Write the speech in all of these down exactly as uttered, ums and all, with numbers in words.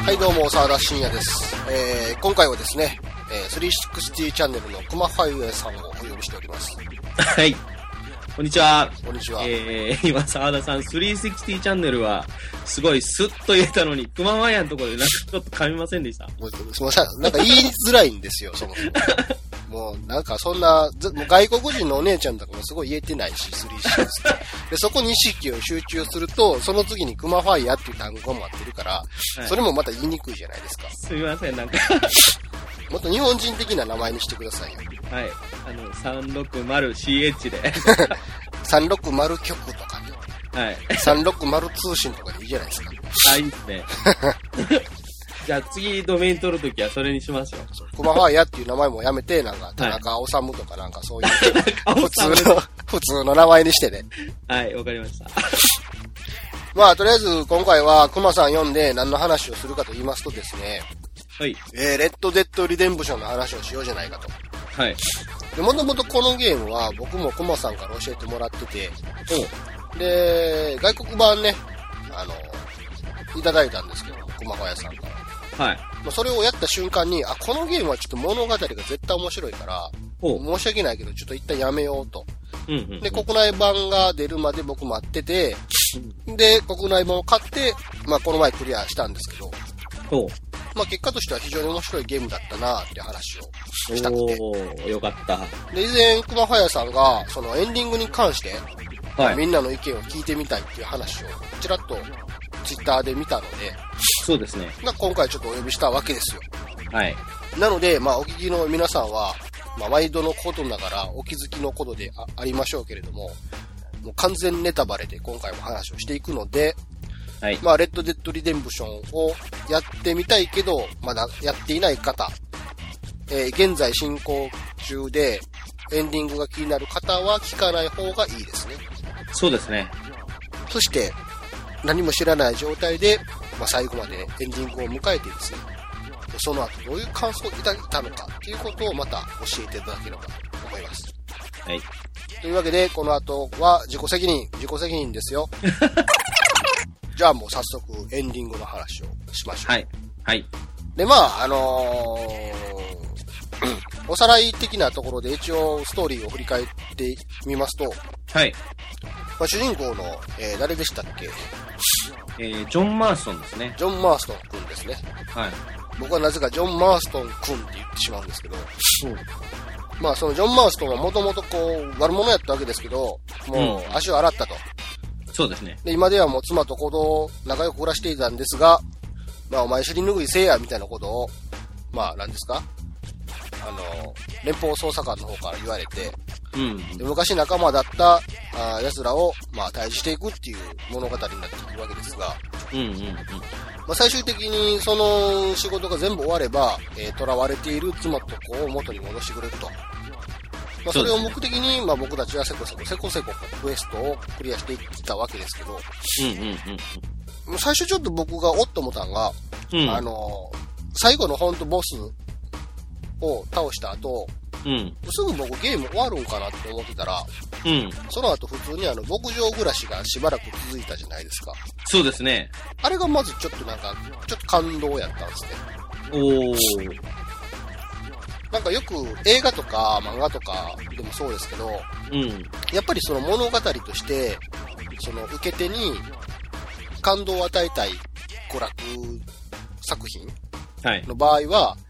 はいどうも沢田信也です、えー、今回はですね、えー、スリーシックスティーチャンネルの熊ファイウェイさんをお呼びしております。 はい、こんにちは。 こんにちは。 えー、今沢田さんスリーシックスティーチャンネルはすごいスッと言えたのに熊ファイヤーのところでなんかちょっと噛みませんでした。 もうすみません、なんか言いづらいんですよそもそももうなんかそんなもう外国人のお姉ちゃんとかもすごい言えてないし、スリーシックスでそこに意識を集中するとその次にクマファイヤーっていう単語も待ってるから、はい、それもまた言いにくいじゃないですか。 すみません、なんかもっと日本人的な名前にしてくださいよ。 はい、あの さんろくまるシーエイチ でさんろくまる局とかね、 はい、 さんろくまる通信とかでいいじゃないですか。 あ、いいですねじゃあ次ドメイン取るときはそれにしますよ。 クマファイヤーっていう名前もやめて、なんか田中治とかなんかそういう普通の普通の名前にしてね。 はい、わかりました。 まあとりあえず今回はクマさん読んで何の話をするかと言いますとですね、 はい。 えー、レッドデッドリデンプションの話をしようじゃないかと。 はい。 で、もともとこのゲームは僕もクマさんから教えてもらってて、で、外国版ね、あの、いただいたんですけど、クマファイヤーさんから。はい。まあ、それをやった瞬間に、あ、このゲームはちょっと物語が絶対面白いから、申し訳ないけど、ちょっと一旦やめようと。うんうんうん、で、国内版が出るまで僕待ってて、で、国内版を買って、まあ、この前クリアしたんですけど、まあ、結果としては非常に面白いゲームだったなって話をしたくて。 おー、よかった。 で、以前、クマファイヤーさんが、そのエンディングに関して、 はい、 みんなの意見を聞いてみたいっていう話を、ちらっとツイッターで見たので、 そうですね。 今回ちょっとお呼びしたわけですよ。 はい。 なので、まあ、お聞きの皆さんは、まあ、毎度のことながらお気づきのことで あ, ありましょうけれども、もう完全ネタバレで今回も話をしていくので、はい。まあ、レッドデッドリデンプションをやってみたいけど、まだやっていない方、えー、現在進行中でエンディングが気になる方は聞かない方がいいですね。 そうですね。 そして、何も知らない状態で、まあ、最後まで、ね、エンディングを迎えてですね、その後どういう感想をいただいたのかっていうことをまた教えていただければと思います。はい。というわけで、この後は自己責任、自己責任ですよ。じゃあもう早速エンディングの話をしましょう。はい。はい。で、まあ、あのー、おさらい的なところで一応ストーリーを振り返ってみますと、はい。まあ、主人公の、えー、誰でしたっけ？ えー、ジョン・マーストンですね。 ジョン・マーストン君ですね。はい。僕はなぜかジョン・マーストン君って言ってしまうんですけど、うん、まあそのジョン・マーストンはもともとこう悪者やったわけですけど、もう足を洗ったと。うん、そうですね。で、今ではもう妻と子供仲良く暮らしていたんですが、まあお前尻拭いせえやみたいなことを、まあ何ですか？あの、連邦捜査官の方から言われて、うん、で昔仲間だったあ奴らを、まあ、退治していくっていう物語になっていくわけですが、うんうんうん、まあ、最終的にその仕事が全部終われば、えー、囚われている妻と子を元に戻してくれると。まあ、それを目的に、まあ、僕たちはせこせこせこせこクエストをクリアしていったわけですけど、うんうんうん、最初ちょっと僕がおっと思ったのが、うん、あの最後の本当ボスを倒した後、うん、すぐ僕ゲーム終わるんかなって思ってたら、うん、その後普通にあの牧場暮らしがしばらく続いたじゃないですか。 そうですね。 あれがまずちょっとなんかちょっと感動やったんですね。おー。なんかよく映画とか漫画とかでもそうですけど、うん、やっぱりその物語としてその受け手に感動を与えたい娯楽作品の場合は、はい、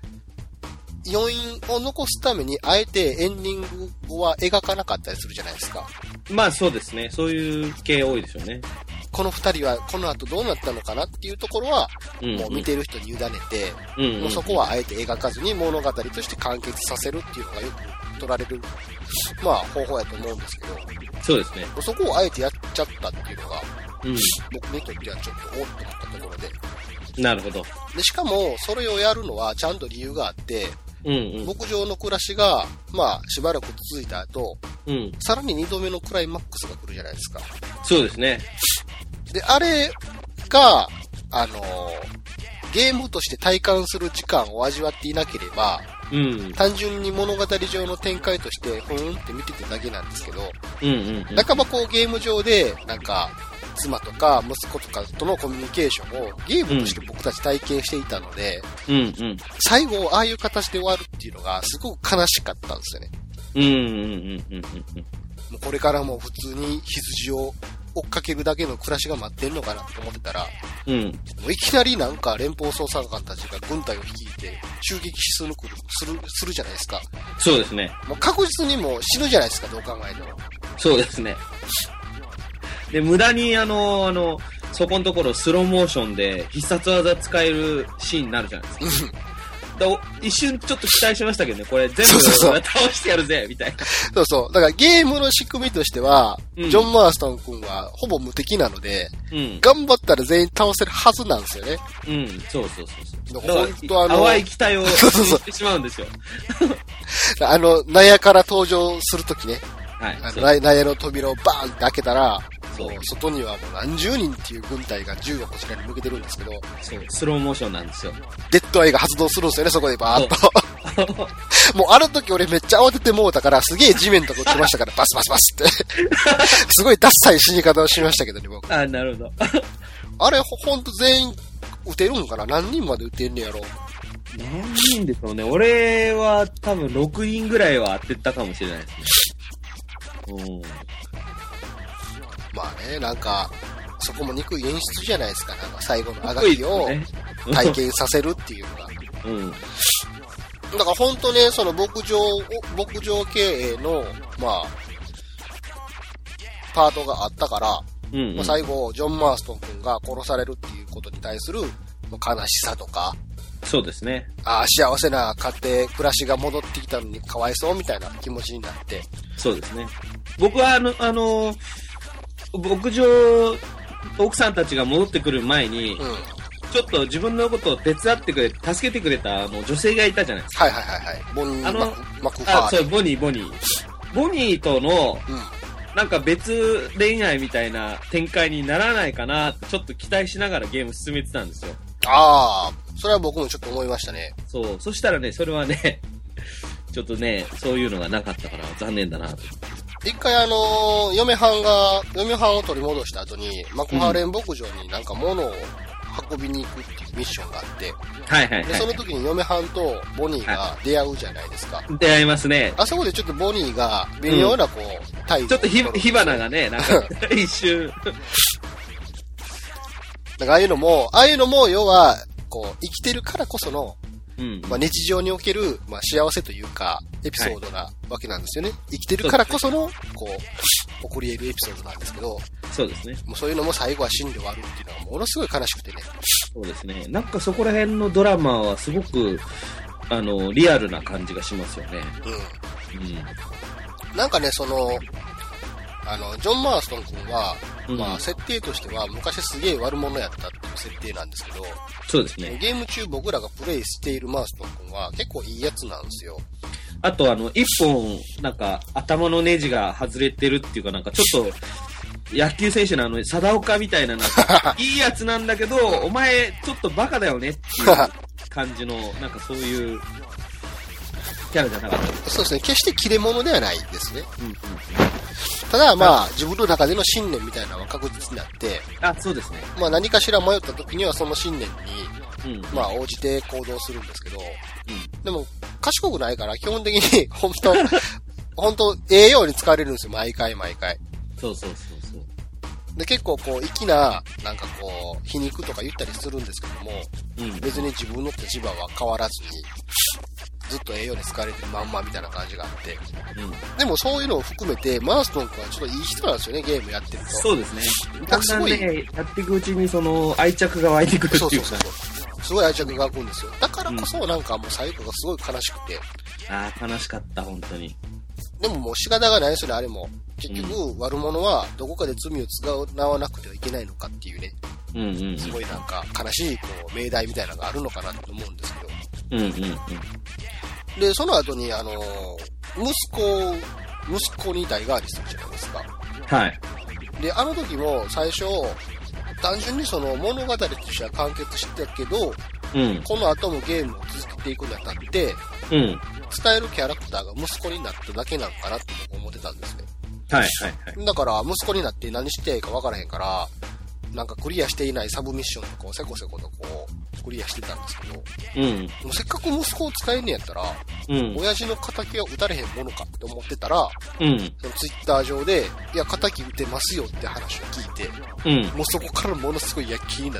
余韻を残すためにあえてエンディングは描かなかったりするじゃないですか。 まあそうですね。そういう系多いでしょうね。 この二人はこの後どうなったのかなっていうところは、うんうん、もう見てる人に委ねて、うんうん、もうそこはあえて描かずに物語として完結させるっていうのがよく取られる、まあ方法やと思うんですけど。 そうですね。 そこをあえてやっちゃったっていうのが、うん、僕にとってはちょっとおっと思ったところで。 なるほど。 で、しかもそれをやるのはちゃんと理由があって、うんうん、牧場の暮らしが、まあ、しばらく続いた後、うん、さらににどめのクライマックスが来るじゃないですか。 そうですね。 で、あれが、あのー、ゲームとして体感する時間を味わっていなければ、うん、単純に物語上の展開として、ふーんって見てただけなんですけど、うんうんうん、半ばこうゲーム上で、なんか、 妻とか息子とかとのコミュニケーションをゲームとして僕たち体験していたので、 うんうん、 最後ああいう形で終わるっていうのがすごく悲しかったんですよね。 うんうんうんうんうん。 もうこれからも普通に羊を追っかけるだけの暮らしが待ってんのかなと思ってたら、うん、もういきなりなんか連邦捜査官たちが軍隊を率いて襲撃しするするするじゃないですか。 そうですね。 もう確実にもう死ぬじゃないですか、どう考えても。そうですね。で、無駄にあの、あの、そこのところスローモーションで必殺技使えるシーンになるじゃないですか。だ一瞬ちょっと期待しましたけどね、これ全部倒してやるぜ、みたいな。 そうそう。だからゲームの仕組みとしては、うん、ジョン・マーストン君はほぼ無敵なので、うん、頑張ったら全員倒せるはずなんですよね。 うん、そうそうそうそう。 本当あの、 淡い期待をしてしまうんですよ。 あの、納屋から登場するときね、 はい、 あの納屋の扉をバーンって開けたら、そう外にはもう何十人っていう軍隊が銃をこちらに向けてるんですけど、 そうスローモーションなんですよ。 デッドアイが発動するんですよね、そこでバーッと。もうあの時俺めっちゃ慌ててもうたから、すげえ地面とか来ましたから、バスバスバスって。すごいダッサい死に方をしましたけどね、僕。 あ、なるほど。 あれ、ほんと全員撃てるんかな？何人まで撃てんねやろ？ 何人でしょうね。俺は多分ろくにんぐらいは当てたかもしれないですね。うん。 まあね、なんか、そこも憎い演出じゃないですか。なんか最後のあがきを体験させるっていうのが。うん。だから本当ね、その牧場、牧場経営の、まあ、パートがあったから、うんうん、まあ、最後、ジョン・マーストン君が殺されるっていうことに対する悲しさとか、 そうですね。 ああ、幸せな家庭、暮らしが戻ってきたのにかわいそうみたいな気持ちになって。 そうですね。僕はあの、あの、牧場、奥さんたちが戻ってくる前に、うん、ちょっと自分のことを手伝ってくれ、助けてくれたあの女性がいたじゃないですか。 はいはいはいはい。ボニー・あのマクファー。 あ、そう、ボニー、ボニー。ボニーとの、うん、なんか別恋愛みたいな展開にならないかな、ちょっと期待しながらゲーム進めてたんですよ。 ああ、それは僕もちょっと思いましたね。 そう、そしたらね、それはね、ちょっとね、そういうのがなかったから残念だなと。 一回あのー、嫁はんが、嫁はんを取り戻した後に、マクファーレン牧場になんか物を運びに行くっていうミッションがあって、 はいはいはい、はい。 で、その時に嫁はんとボニーが出会うじゃないですか。はい、 出会いますね。 あそこでちょっとボニーが微妙なこう、うん、態度ちょっとひ、火花がね、なんか一瞬。 なんかああいうのも、ああいうのも要は、こう、生きてるからこその、うん、まあ、日常における、まあ、幸せというか、エピソードなわけなんですよね。はい、生きてるからこその、こう、起こり得るエピソードなんですけど、 そうですね。 もうそういうのも最後は死んで終わるっていうのはものすごい悲しくてね。 そうですね。なんかそこら辺のドラマはすごく、あの、リアルな感じがしますよね。うん。うん。 なんかね、その、あの、ジョン・マーストン君は、うん、まあ、設定としては昔すげえ悪者やったっていう設定なんですけど、 そうですね。 ゲーム中僕らがプレイしているマーストン君は結構いいやつなんですよ。 あと、あの、一本、なんか、頭のネジが外れてるっていうか、なんかちょっと、野球選手のあの、貞岡みたいな、なんか、いいやつなんだけど、お前、ちょっとバカだよねっていう感じの、なんかそういう、キャラじゃなかった。 そうですね。決して切れ者ではないですね。うんうん、ただ、まあ、自分の中での信念みたいなのは確実になって、 あ、そうですね。 まあ、何かしら迷った時にはその信念に、うん、まあ、応じて行動するんですけど、うん、でも、賢くないから、基本的に、本当本当ええように使われるんですよ、毎回毎回。 そうそうそうそう。 で、結構こう、粋な、なんかこう、皮肉とか言ったりするんですけども、うん、別に自分の立場は変わらずに、ずっとええように使われてるまんまみたいな感じがあって、うん、でもそういうのを含めてマーストン君はちょっといい人なんですよね、ゲームやってると。 そうですね。だんだんね、やっていくうちにその愛着が湧いてくるっていうか、そうそうそう、 すごい愛着が湧くんですよ。だからこそなんかもう最後がすごい悲しくて、 うん、ああ悲しかった本当に。 でももう仕方がないですよね、あれも。結局悪者はどこかで罪を償わなくてはいけないのかっていうね、うんうんうん、すごいなんか悲しいこう命題みたいなのがあるのかなと思うんですけど、うんうんうん、でその後にあの息子息子に代替わりするじゃないですか。 はい。 であの時も最初単純にその物語としては完結してたけど、うん、この後もゲームを続けていくにあたって、うん、伝えるキャラクターが息子になっただけなのかなって僕思ってたんですね。 はいはいはい。 だから、息子になって何していいか分からへんから、なんかクリアしていないサブミッションとかをせこせことこう、クリアしてたんですけど、 うん。もうせっかく息子を使えんねやったら、うん。親父の仇は撃たれへんものかって思ってたら、うん。そのツイッター上で、いや、仇撃てますよって話を聞いて、うん。もうそこからものすごい躍起になって、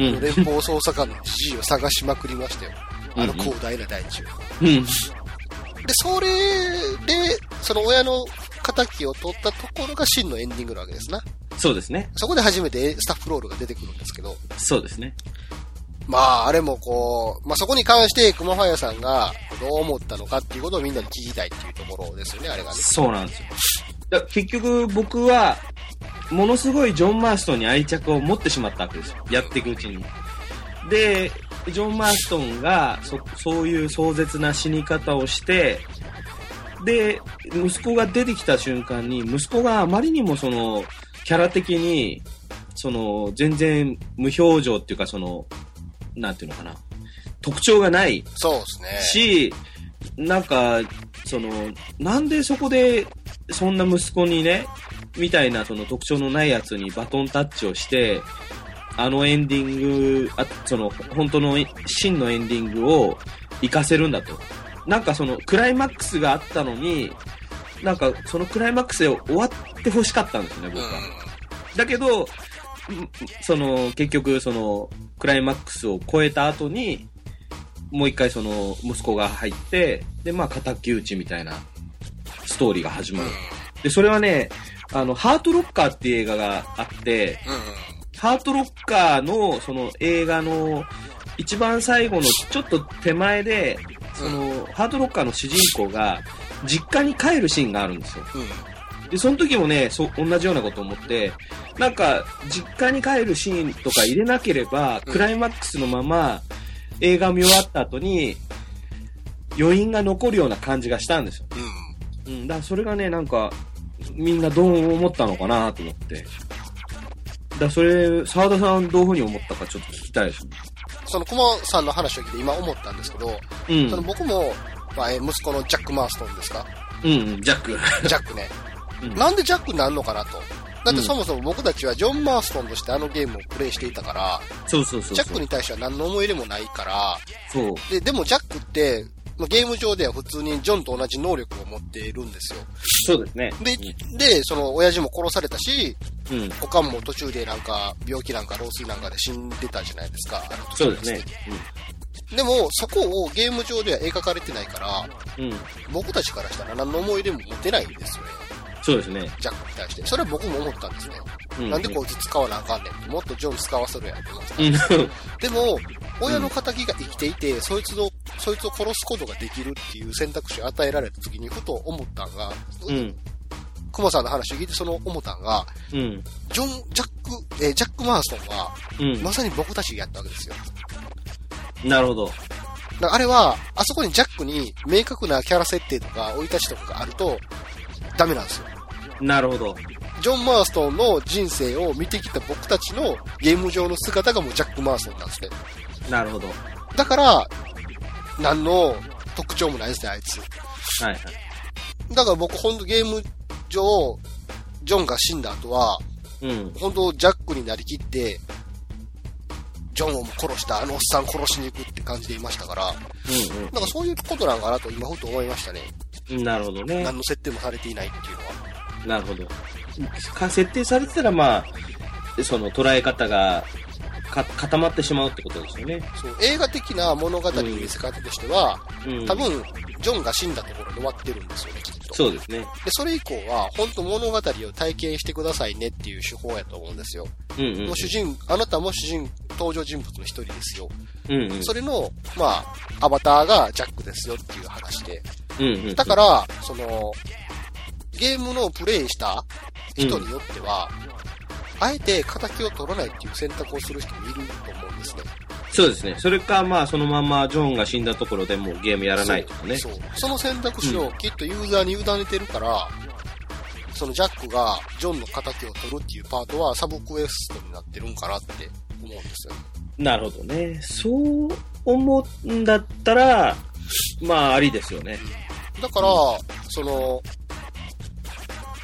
うん。連邦捜査官の指示を探しまくりましたよ。あの広大な大地を。うん。で、それで、その親の仇を取ったところが真のエンディングなわけですな。 そうですね。 そこで初めてスタッフロールが出てくるんですけど。 そうですね。 まあ、あれもこう、まあそこに関して熊ファイアさんがどう思ったのかっていうことをみんなに聞きたいっていうところですよね、あれがね。 そうなんですよ。だ結局僕は、ものすごいジョン・マーストンに愛着を持ってしまったわけですよ。やっていくうちに。で、ジョン・マーストンがそ、そういう壮絶な死に方をして、で、息子が出てきた瞬間に、息子があまりにもその、キャラ的に、その、全然無表情っていうか、その、なんていうのかな、特徴がない。 そうですね。 し、なんか、その、なんでそこで、そんな息子にね、みたいなその特徴のないやつにバトンタッチをして、あのエンディング、あその、本当の真のエンディングを活かせるんだと。なんかその、クライマックスがあったのに、なんかそのクライマックスで終わって欲しかったんですね、僕は。だけど、その、結局その、クライマックスを超えた後に、もう一回その、息子が入って、で、まあ、敵討ちみたいな、ストーリーが始まる。で、それはね、あの、ハートロッカーっていう映画があって、ハートロッカーの、その映画の、一番最後のちょっと手前で、その、ハートロッカーの主人公が、実家に帰るシーンがあるんですよ。うん、で、その時もね、そ、同じようなことを思って、なんか、実家に帰るシーンとか入れなければ、クライマックスのまま、映画見終わった後に、余韻が残るような感じがしたんですよ。うん。うん。だからそれがね、なんか、みんなどう思ったのかなと思って。だからそれ、沢田さんどういう風に思ったかちょっと聞きたいですね。 その、熊さんの話を聞いて今思ったんですけど、うん。その僕も、まあ、息子のジャック・マーストンですか？ うん、うん、ジャック。 ジャックね。うん、なんでジャックになるのかなと。だってそもそも僕たちはジョン・マーストンとしてあのゲームをプレイしていたから、 そうそうそうそう。 ジャックに対しては何の思い入れもないから、 そう。 で、でもジャックって、ゲーム上では普通にジョンと同じ能力を持っているんですよ。 そうですね。 で、うん、で、その親父も殺されたし、うん、おかんも途中でなんか病気なんか老衰なんかで死んでたじゃないですか。 そうですね。 うん、でも、そこをゲーム上では描かれてないから、うん、僕たちからしたら何の思い入れも持てないんですよね。 そうですね。 ジャックに対して。それは僕も思ったんですね。うんうん、なんでこいつ使わなあかんねんって。もっとジョン使わせるやんって思ってた。でも、親の仇が生きていて、そいつを、そいつを殺すことができるっていう選択肢を与えられた時にふと思ったんが、うん。クマさんの話を聞いてその思ったんが、うん。ジョン、ジャック、えー、ジャック・マーストンは、うん、まさに僕たちがやったわけですよ。 なるほど。 あれは、あそこにジャックに明確なキャラ設定とか、生い立ちとかがあると、ダメなんですよ。 なるほど。 ジョン・マーストンの人生を見てきた僕たちのゲーム上の姿がもうジャック・マーストンなんですね。 なるほど。 だから、何の特徴もないですね、あいつ。 はいはい。 だから僕ほんとゲーム上、ジョンが死んだ後は、うん、本当ジャックになりきって、ジョンを殺した、あのおっさん殺しに行くって感じでいましたから、うんうん、なんかそういうことなんかなと今ふと思いましたね。 なるほどね。 何の設定もされていないっていうのは。 なるほど。か設定されてたら、まあ、その捉え方がか固まってしまうってことですよね。 そう映画的な物語の見せ方としては、うん、多分ジョンが死んだところで終わってるんですよね、きっと。 そうですね。 でそれ以降は本当物語を体験してくださいねっていう手法やと思うんですよ。うんうんうん、もう主人あなたも主人登場人物の一人ですよ。うんうん、それのまあアバターがジャックですよっていう話で。うんうんうん、だからそのゲームのプレイした人によっては、うん、あえて仇を取らないっていう選択をする人もいると思うんですね。 そうですね。それか、まあ、そのままジョンが死んだところでもうゲームやらないとかね。 そう。そうその選択肢をきっとユーザーに委ねてるから、うん、そのジャックがジョンの仇を取るっていうパートはサブクエストになってるんかなって思うんですよ。 なるほどね。そう思うんだったら、まあ、ありですよね。 だから、その、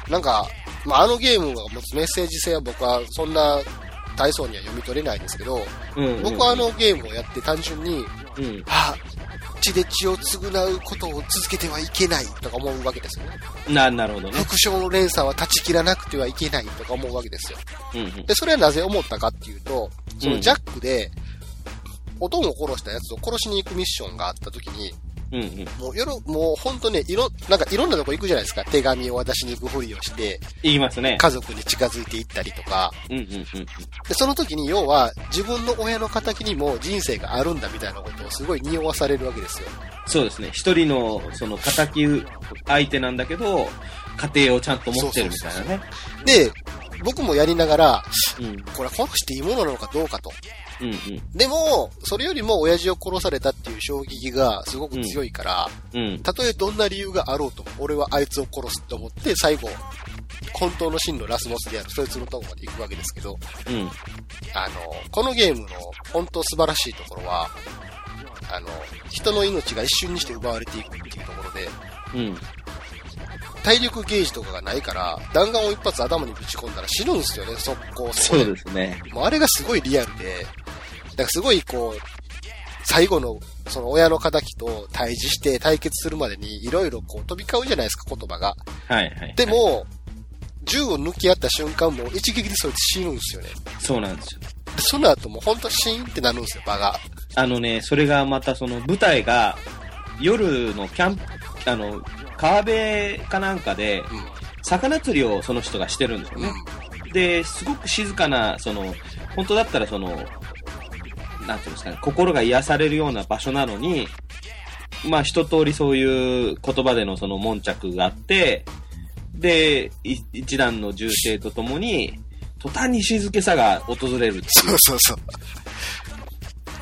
なんか、まあ、あのゲームが持つメッセージ性は僕はそんな大層には読み取れないんですけど、うんうんうん、僕はあのゲームをやって単純に、うん、はぁ、血で血を償うことを続けてはいけないとか思うわけですよね。 な、なるほどね。 副将の連鎖は断ち切らなくてはいけないとか思うわけですよ。うんうん、で、それはなぜ思ったかっていうと、そのジャックで、おとんを殺したやつを殺しに行くミッションがあった時に、うんうん、もう夜、もうほんとね、いろ、なんかいろんなとこ行くじゃないですか。手紙を渡しに行くふりをして、 言いますね。 家族に近づいていったりとか、うんうんうん、で、その時に要は自分の親の仇にも人生があるんだみたいなことをすごい匂わされるわけですよ。 そうですね。一人のその仇相手なんだけど、家庭をちゃんと持ってるみたいなね。そうそうそうで、僕もやりながら、うん、これ殺していいものなのかどうかと。うんうん、でも、それよりも親父を殺されたっていう衝撃がすごく強いから、うんうん、たとえどんな理由があろうと、俺はあいつを殺すと思って、最後、本当の真のラスボスであるそいつのとこまで行くわけですけど、うん、あの、このゲームの本当素晴らしいところは、あの、人の命が一瞬にして奪われていくっていうところで、うん、体力ゲージとかがないから、弾丸を一発頭にぶち込んだら死ぬんですよね、速攻。 そうですね。 もうあれがすごいリアルで、だからすごいこう、最後のその親の仇と対峙して対決するまでにいろいろこう飛び交うじゃないですか、言葉が。はいはい、はい。でも、銃を抜き合った瞬間も一撃でそいつ死ぬんですよね。 そうなんですよ。 で、その後もほんとシーンってなるんですよ、場が。 あのね、それがまたその舞台が夜のキャンプ、あの、川辺かなんかで、うん、魚釣りをその人がしてるんですよね。うん、で、すごく静かな、その、本当だったらその、なんていうんですかね、心が癒されるような場所なのに、まあ一通りそういう言葉でのその悶着があって、で、一段の銃声とともに、途端に静けさが訪れるっていう。 そうそうそう。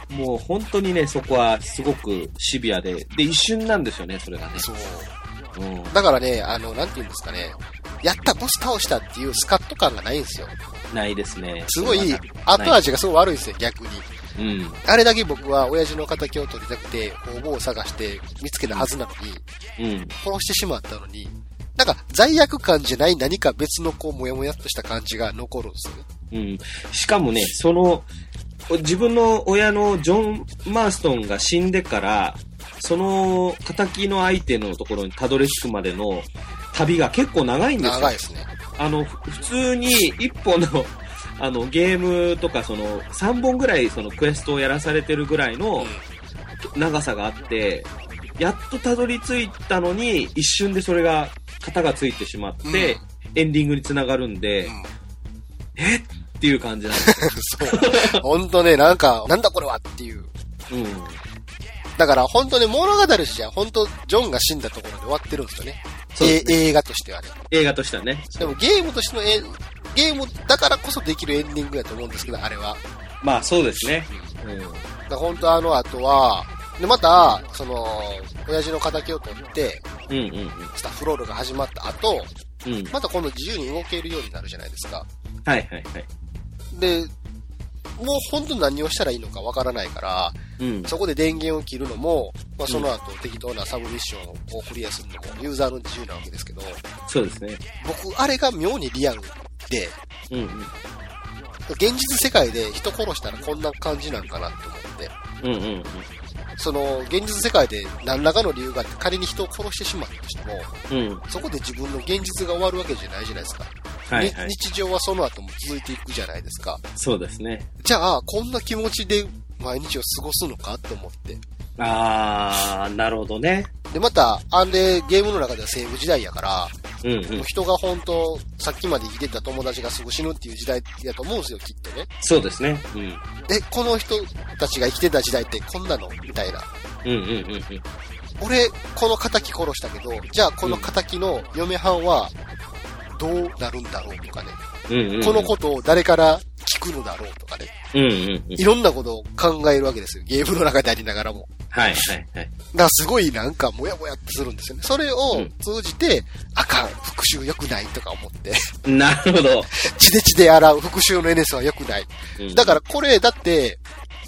もう本当にね、そこはすごくシビアで、で、一瞬なんですよね、それがね。 そう。うん、だからね、あの、なんていうんですかね、やったボス倒したっていうスカッと感がないんですよ。 ないですね。 すごい、後味がすごい悪いですよ、逆に。うん、あれだけ僕は親父の仇を取りたくて、方々を探して見つけたはずなのに、うん、殺してしまったのに、なんか罪悪感じゃない何か別のこう、もやもやっとした感じが残るんですよね。 うん。しかもね、その、自分の親のジョン・マーストンが死んでから、その仇の相手のところにたどり着くまでの旅が結構長いんですよ。 長いですね。 あの、普通に一本の、あの、ゲームとかその、さんぼんぐらいそのクエストをやらされてるぐらいの長さがあって、やっとたどり着いたのに、一瞬でそれが、型がついてしまって、うん、エンディングにつながるんで、うん、えっていう感じなんですよ。 そう。ほんとね、なんか、なんだこれはっていう。うん。だから、ほんとね、物語としては、ほんと、ジョンが死んだところで終わってるんですよね。そうですね。映画としてはね。 映画としてはね。 でも、ゲームとしてのえ、ゲームだからこそできるエンディングだと思うんですけど、あれは。 まあ、そうですね。 うん。だからほんとあの後は、で、また、その、親父の仇を取って、うんうんうん、スタッフロールが始まった後、うん、また今度自由に動けるようになるじゃないですか。 はいはいはい。 で、もう本当に何をしたらいいのかわからないから、うん、そこで電源を切るのも、まあ、その後、うん、適当なサブミッションをクリアするのもユーザーの自由なわけですけど、 そうですね。 僕、あれが妙にリアルで、うんうん、現実世界で人殺したらこんな感じなんかなって思って、うんうんうん、その現実世界で何らかの理由があって仮に人を殺してしまったとしても、うん、そこで自分の現実が終わるわけじゃないじゃないですか。はいはい、日常はその後も続いていくじゃないですか。 そうですね。 じゃあこんな気持ちで毎日を過ごすのかって思って。 あー、なるほどね。 でまたあんでゲームの中では西部時代やから、うんうん、人が本当さっきまで生きてた友達がすぐ死ぬっていう時代やと思うんですよ、きっとね。 そうですね。うん、 えこの人たちが生きてた時代ってこんなのみたいな。うんうんうんうん。俺この仇殺したけど、じゃあこの仇の嫁はんはどうなるんだろうとかね、うんうんうん、このことを誰から聞くのだろうとかね、うんうんうん、いろんなことを考えるわけですよ、ゲームの中でありながらも。 はいはいはい。 だからすごいなんかもやもやってするんですよね。それを通じて、うん、あかん、復讐良くないとか思って。 なるほど。 血で血で洗う復讐のエネスは良くない。うん、だからこれだって、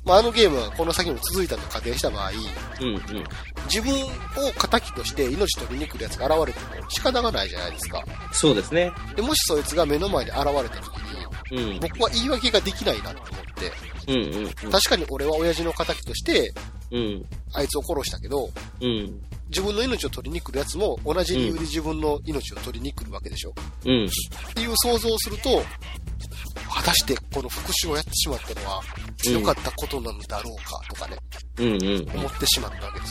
まあ、あのゲームはこの先も続いたと仮定した場合、 うんうん、 自分を仇として命取りに来るやつが現れても仕方がないじゃないですか。 そうですね。 でもしそいつが目の前に現れた時に、うん、僕は言い訳ができないなと思って、うんうんうん、確かに俺は親父の仇として、うん、あいつを殺したけど、うん、自分の命を取りに来るやつも同じ理由で自分の命を取りに来るわけでしょ。うん、っていう想像をすると、果たしてこの復讐をやってしまったのは良かったことなのだろうかとかね、うんうんうん、思ってしまったわけです。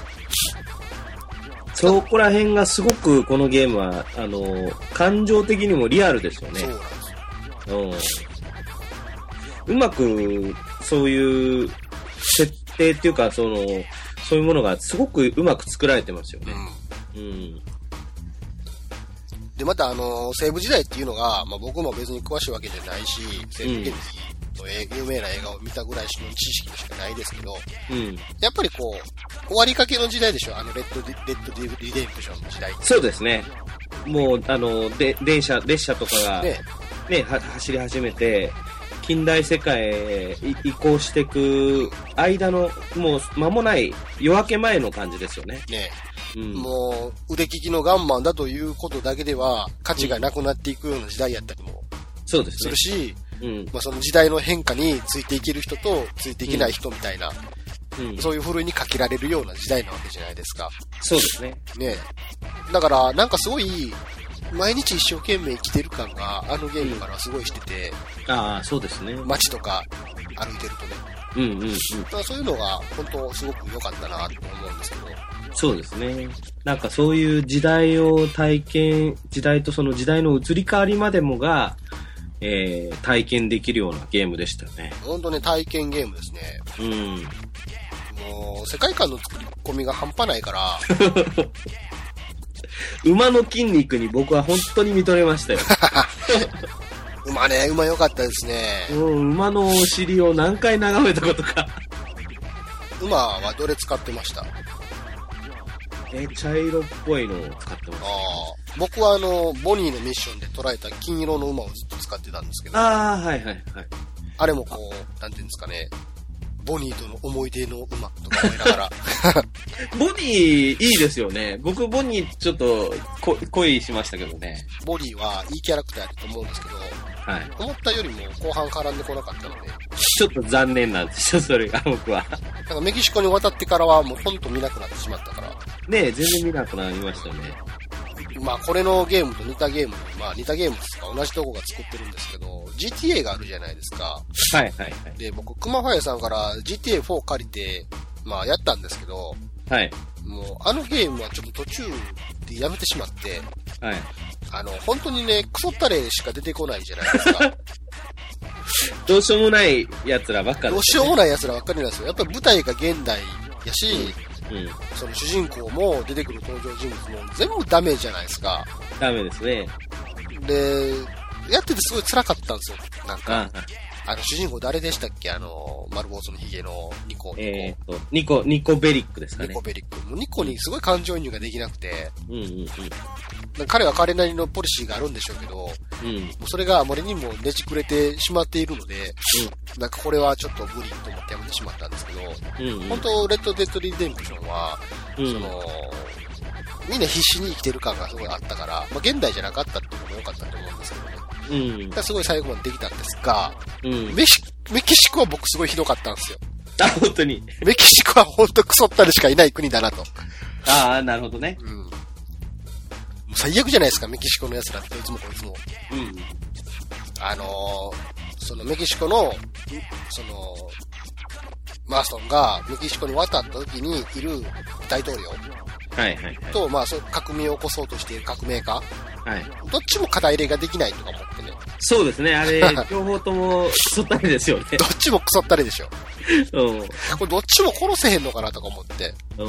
そこら辺がすごくこのゲームはあの感情的にもリアルですよね。 そうなんですよ。 うん、うまくそういう設定っていうかそのそういうものがすごくうまく作られてますよね。うん。うん、 でまたあの西部時代っていうのが、まあ、僕も別に詳しいわけじゃないし、西部劇の有名な映画を見たぐらいしか知識しかないですけど、うん、やっぱりこう終わりかけの時代でしょ、あのレッドレッドリデンプションの時代。 そうですね。もうあので電車列車とかがね、ねは走り始めて近代世界へ移行していく間のもう間もない夜明け前の感じですよね。ね。うん、 もう腕利きのガンマンだということだけでは価値がなくなっていくような時代やったりもそうですね。 するし、うん、まあ、その時代の変化についていける人とついていけない人みたいな、うん、そういうふるいにかけられるような時代なわけじゃないですか。 そうですね。 ね。だからなんかすごい毎日一生懸命生きてる感があのゲームからはすごいしてて、 うん、ああそうですね。 街とか歩いてるとね、うんうんうん、だからそういうのが本当すごく良かったなと思うんですけど。 そうですね。なんかそういう時代を体験、時代とその時代の移り変わりまでもが、えー、体験できるようなゲームでしたよね。 本当ね、体験ゲームですね。うん。もう世界観の作り込みが半端ないから。 馬の筋肉に僕は本当に見とれましたよ。 馬ね、馬良かったですね。 うん、馬のお尻を何回眺めたことか。 馬はどれ使ってました？ え、茶色っぽいのを使ってます。ああ、僕はあのボニーのミッションで捉えた金色の馬をずっと使ってたんですけど。 ああ、はいはいはい。 あれもこう、なんていうんですかね、ボニーとの思い出の馬とか思いながら。 ボニーいいですよね。僕ボニーちょっとこ恋しましたけどね。 ボニーはいいキャラクターだと思うんですけど、はい、思ったよりも後半絡んでこなかったので。 ちょっと残念なんですよ、それが僕は。 なんかメキシコに渡ってからはもうほんと見なくなってしまったから。 ねえ、全然見なくなりましたよね。 まあこれのゲームと似たゲーム、まあ似たゲームですか、同じとこが作ってるんですけど、ジーティーエー があるじゃないですか。 はいはいはい。 で、僕、クマファイアさんから ジーティーエーフォー 借りて、まあやったんですけど、はい。もうあのゲームはちょっと途中でやめてしまって、はい。あの、本当にね、クソったれしか出てこないじゃないですか。 どうしようもない奴らばっかり、ね、 どうしようもない奴らばっかりなんですよ。やっぱり舞台が現代やし、うんうん、その主人公も出てくる登場人物も全部ダメじゃないですか。 ダメですね。 で、やっててすごい辛かったんですよ。なんか、あ, あの主人公誰でしたっけ、あの丸坊主のヒゲのニコ。 えー、とニコニコベリックですかね。 ニコベリック。もうニコにすごい感情移入ができなくて、うんうんうん、彼は彼なりのポリシーがあるんでしょうけど、うん、もうそれがあまりにもねじくれてしまっているので、うん、なんかこれはちょっと無理と思ってやめてしまったんですけど、うんうん、本当レッドデッドリデンプションは、うん、そのみんな必死に生きてる感がすごいあったから、まあ、現代じゃなかったっていうのも良かったと思うんですけどね。うん、すごい最後までできたんですが、うん、メ, メキシコは僕すごいひどかったんですよ。 あ、本当に。 メキシコは本当クソったりしかいない国だなと。 ああ、なるほどね。うん。もう最悪じゃないですか、メキシコの奴らっていつもこいつも。うん。あのー、そのメキシコの、その、マーストンがメキシコに渡った時にいる大統領。はいはいはい。と、まあ、そう革命を起こそうとしている革命家。はい。どっちも肩入れができないとか思ってね。 そうですね、あれ、両方ともクソったれですよね。 どっちもクソったれでしょ。うん。これどっちも殺せへんのかなとか思って。うんうん。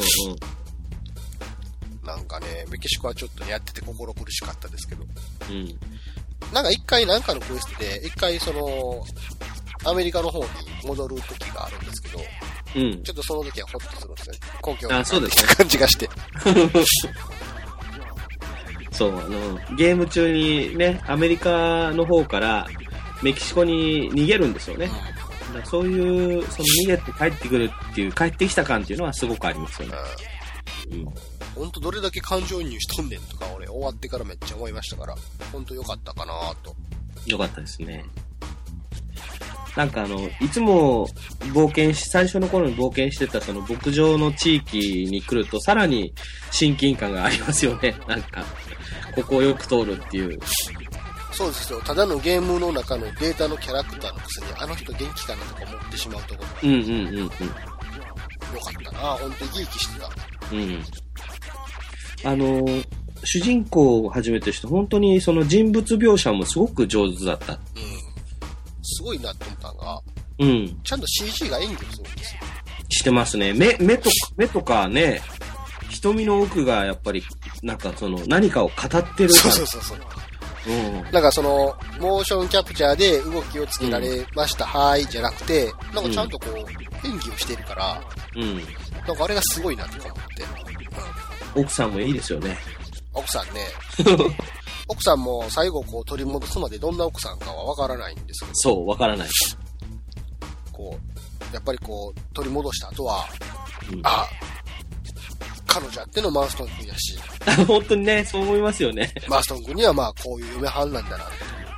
なんかね、メキシコはちょっとやってて心苦しかったですけど。うん。なんか一回なんかのクエストで、一回その、アメリカの方に戻る時があるんですけど、うん。ちょっとその時はホッとするんですよね。故郷の感じがして。 そう、あの、ゲーム中にね、アメリカの方からメキシコに逃げるんですよね。 そういう、その逃げて帰ってくるっていう、帰ってきた感っていうのはすごくありますよね。 うん。ほんとどれだけ感情移入しとんねんとか俺終わってからめっちゃ思いましたから、ほんと良かったかなと。 良かったですね。なんかあの、いつも冒険し、最初の頃に冒険してたその牧場の地域に来るとさらに親近感がありますよね。なんか、ここをよく通るっていう。 そうですよ。ただのゲームの中のデータのキャラクターのくせにあの人元気かなとか思ってしまうところ。 うんうんうんうん。よかったな。ほんと生き生きしてた。 うん。あの、主人公をはじめとして本当にその人物描写もすごく上手だった。うん。 すごいなって思ったのが、 うん。 ちゃんと シージー が演技をするんですよ。 してますね。目、目とか、目とかね、瞳の奥がやっぱり、なんかその何かを語ってる。 そうそうそうそう。うん。なんかその、モーションキャプチャーで動きをつけられました、うん、はーい、じゃなくて、なんかちゃんとこう、うん、演技をしてるから、うん。なんかあれがすごいなって思って。 うん、奥さんもいいですよね。 奥さんね。奥さんも最後こう取り戻すまでどんな奥さんかはわからないんですけど。 そう、わからない。 こう、やっぱりこう、取り戻した後は、うん、あ、彼女あってのマーストン君やし。 本当にね、そう思いますよね。 マーストン君にはまあこういう嫁はんなんだなって。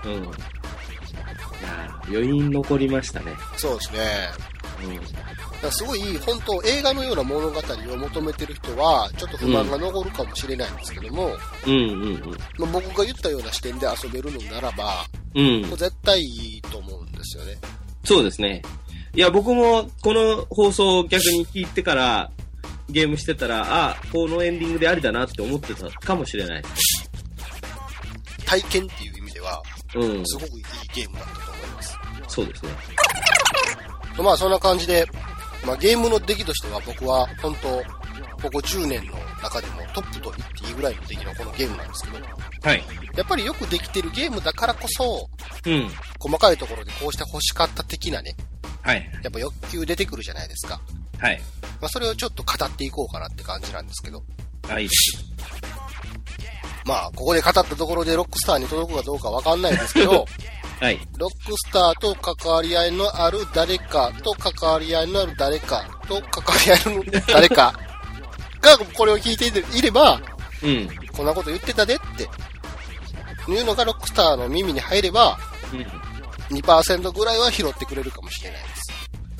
うん。いや余韻残りましたね。 そうですね。うん。だからすごい本当映画のような物語を求めてる人はちょっと不満が残るかもしれないんですけども、うんうんうん、まあ、僕が言ったような視点で遊べるのならば、うん、絶対いいと思うんですよね。 そうですね。いや僕もこの放送を逆に聞いてからゲームしてたら、あ、このエンディングでありだなって思ってたかもしれない。 体験っていう意味では、うん、すごくいいゲームだったと思います。 そうですね。 まあそんな感じで。まあ、ゲームの出来としては僕は本当ここじゅうねんの中でもトップと言っていいぐらいの出来のこのゲームなんですけど、はい、やっぱりよくできてるゲームだからこそ、うん、細かいところでこうして欲しかった的なね、はい、やっぱ欲求出てくるじゃないですか。はい。まあそれをちょっと語っていこうかなって感じなんですけど。はい。まあここで語ったところでロックスターに届くかどうかわかんないですけど。はい。ロックスターと関わり合いのある誰かと関わり合いのある誰かと関わり合いの誰かがこれを聞いていれば、うん。こんなこと言ってたでっていうのがロックスターの耳に入れば、うん、にパーセント ぐらいは拾ってくれるかもしれないです。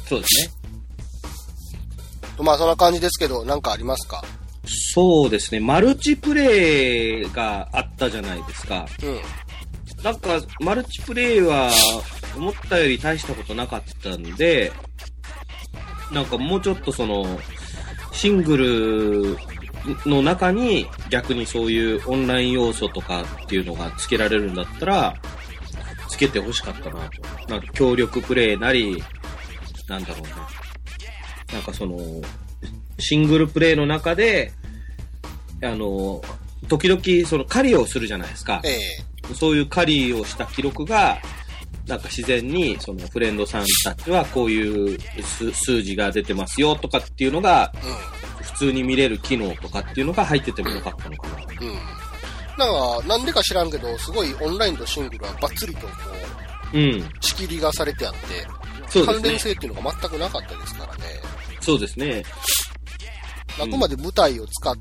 そうですね。 まあそんな感じですけど、なんかありますか？ そうですね。マルチプレイがあったじゃないですか。うん。なんか、マルチプレイは、思ったより大したことなかったんで、なんかもうちょっとその、シングルの中に逆にそういうオンライン要素とかっていうのが付けられるんだったら、付けて欲しかったなと。なんか協力プレイなり、なんだろうな。なんかその、シングルプレイの中で、あの、時々その狩りをするじゃないですか。ええそういう狩りをした記録が、なんか自然に、そのフレンドさんたちはこういう数字が出てますよとかっていうのが、普通に見れる機能とかっていうのが入っててもよかったのかな。うん。 なんか、なんでか知らんけど、すごいオンラインとシングルはバッツリとこう、うん。仕切りがされてあって、そうですね。関連性っていうのが全くなかったですからね。 そうですね。 あくまで舞台を使って、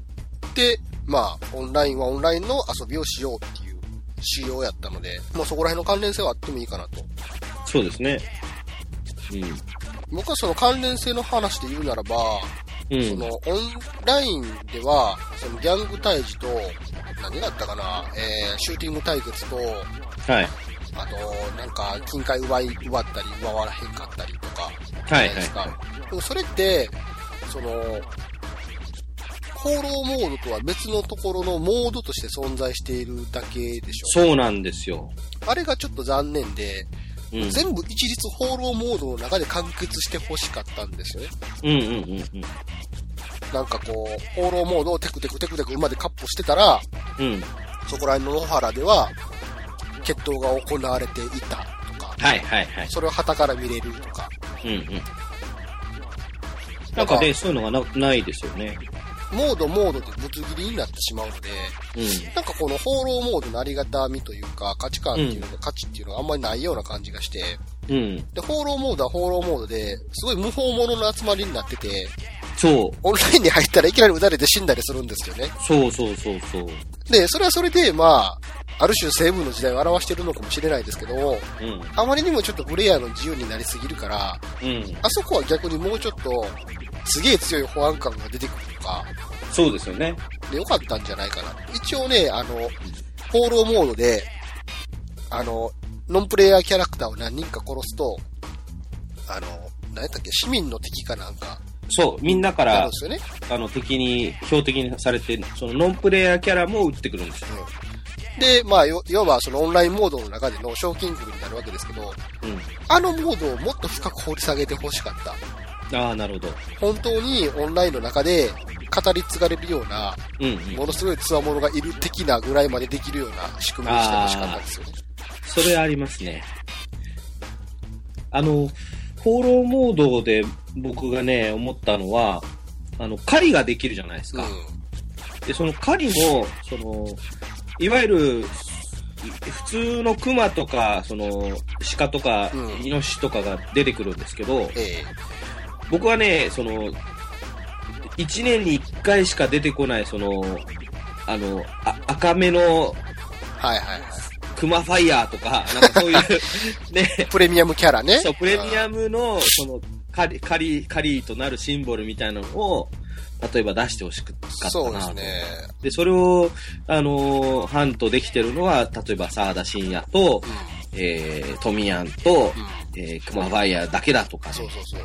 うん、まあ、オンラインはオンラインの遊びをしようっていう。仕様やったので、もうそこら辺の関連性はあってもいいかなと。 そうですね。 うん。僕はその関連性の話で言うならば、うん、そのオンラインでは、そのギャング退治と、何があったかな、えー、シューティング対決と、はい。あと、なんか、金塊奪い、奪ったり、奪わらへんかったりとか、はいはい。ですか。でもそれって、その、放浪モードとは別のところのモードとして存在しているだけでしょ。 そうなんですよ。 あれがちょっと残念で、うん、全部一律放浪モードの中で完結して欲しかったんですよね。うんうんうんうん。なんかこう、放浪モードをテクテクテクテク馬でカッポしてたら、うん、そこら辺の野原では、決闘が行われていたとか、はいはいはい。それを旗から見れるとか。うんうん。 なんかね、そういうのが な, ないですよね。 モードモードでぶつ切りになってしまうので、うん、なんかこの放浪モードのありがたみというか価値観っていうのが、うん、価値っていうのがあんまりないような感じがして、 うん。 で、放浪モードは放浪モードで、すごい無法者の集まりになってて、 そう。 オンラインに入ったらいきなり撃たれて死んだりするんですよね。 そうそうそうそう。 で、それはそれで、まあ、ある種セーブの時代を表してるのかもしれないですけど、うん、あまりにもちょっとプレイヤーの自由になりすぎるから、うん、あそこは逆にもうちょっと、すげえ強い保安官が出てくるとか、 そうですよね。 で、よかったんじゃないかな。一応ね、あの、放浪モードで、あの、ノンプレイヤーキャラクターを何人か殺すと、あの、何やったっけ、市民の敵かなんか。 そう、みんなから、 ね、 あの、敵に標的にされて、そのノンプレイヤーキャラも撃ってくるんですよ。 うん、で、まあ、要はそのオンラインモードの中での賞金首になるわけですけど、うん、あのモードをもっと深く掘り下げてほしかった。 ああ、なるほど。 本当にオンラインの中で語り継がれるような、うんうん、ものすごい強者がいる的なぐらいまでできるような仕組みにしてほしかったんですよね。 それありますね。あの、放浪モードで僕がね、思ったのは、あの、狩りができるじゃないですか。うん、で、その狩りも、その、いわゆる、普通のクマとか、その、鹿とか、うん、イノシシとかが出てくるんですけど、ええ、僕はね、その、一年に一回しか出てこない、その、あの、あ赤目の、はいはいはい。 クマファイヤーとか、なんかそういう、ね。 プレミアムキャラね。 そう、プレミアムの、その、カリ、カリ、カリとなるシンボルみたいなのを、例えば出してほしかったな。 そうですね。 で、それを、あのー、ハントできてるのは、例えば、沢田信也と、うん、えー、トミヤンと、うん、えー、クマファイヤーだけだとか、ね。そうそうそう。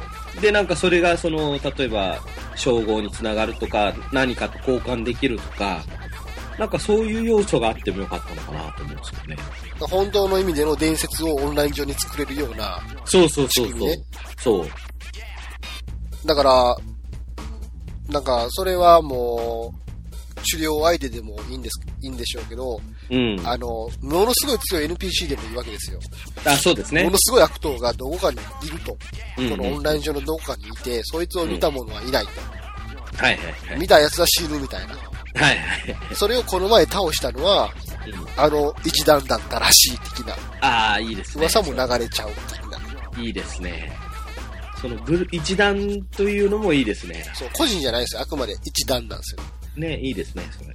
で、なんかそれが、その、例えば、称号につながるとか、何かと交換できるとか、なんかそういう要素があってもよかったのかなと思うんですけどね。 本当の意味での伝説をオンライン上に作れるような、ね。 そうそうそうそう。そう。 だから、なんか、それはもう、狩猟相手でもいいんです、いいんでしょうけど、うん。あの、ものすごい強い エヌピーシー でもいいわけですよ。 あ、そうですね。 ものすごい悪党がどこかにいると。うんうん、このオンライン上のどこかにいて、そいつを見た者はいないと。 うん、はいはいはい。 見た奴は死ぬみたいな。 はいはい。 それをこの前倒したのは、うん、あの一団だったらしい的な。 ああ、いいですね。 噂も流れちゃう的な。 いいですね。そのグル一団というのもいいですね。 そう、個人じゃないですよ。あくまで一団なんですよ。 ね、いいですね、それ。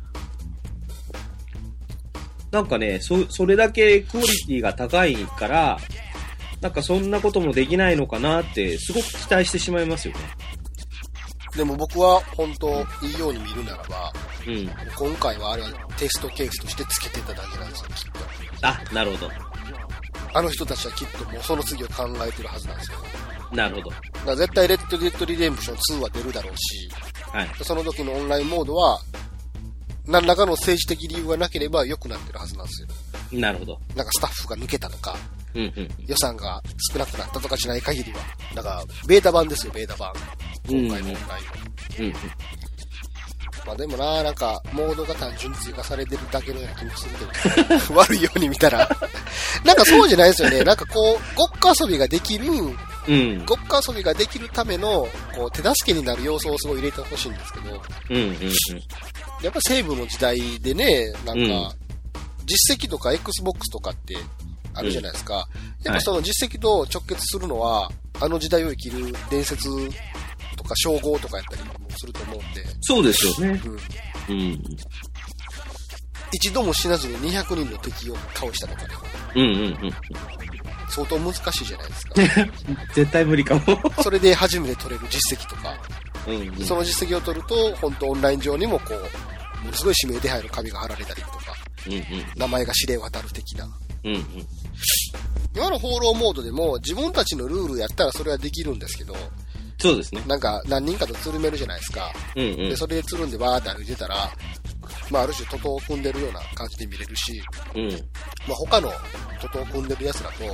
なんかね、そ、それだけクオリティが高いから、なんかそんなこともできないのかなって、すごく期待してしまいますよね。 でも僕は本当いいように見るならば、うん、今回はあれはテストケースとしてつけてただけなんですよ、きっと。あ、なるほど。 あの人たちはきっともうその次を考えてるはずなんですよ。 なるほど。 だから絶対レッドデッドリデンプションツーは出るだろうし、はい、その時のオンラインモードは、何らかの政治的理由がなければ良くなってるはずなんですよ。 なるほど。 なんかスタッフが抜けたとか、 うんうん、 予算が少なくなったとかしない限りは。だから、ベータ版ですよ、ベータ版。今回のオンラインの。うんうん、まあでもな、なんか、モードが単純に追加されてるだけのような気もするけど、悪いように見たら。なんかそうじゃないですよね。なんかこう、ごっこ遊びができる、うん、ごっこ遊びができるための、こう、手助けになる要素をすごい入れてほしいんですけど、 うんうんうん、 やっぱセーブの時代でね、なんか、うん、実績とか Xbox とかってあるじゃないですか。うん、やっぱその実績と直結するのは、はい、あの時代を生きる伝説とか称号とかやったりもすると思うんで。 そうですよね。うん。うん、 一度も死なずににひゃくにんの敵を倒したとかね。 うんうんうん。 相当難しいじゃないですか。 絶対無理かも。 それで初めて取れる実績とか。うんうん、その実績を取ると、本当オンライン上にもこう、ものすごい指名手配の紙が貼られたりとか、うんうん、名前が知れ渡る的な。うんうん、今の放浪モードでも自分たちのルールやったらそれはできるんですけど、 そうですね。 なんか何人かとつるめるじゃないですか。うんうん、でそれでつるんでバーって歩いてたら、まあある種徒党を組んでるような感じで見れるし、うん、まあ他の徒党を組んでる奴らと、うん、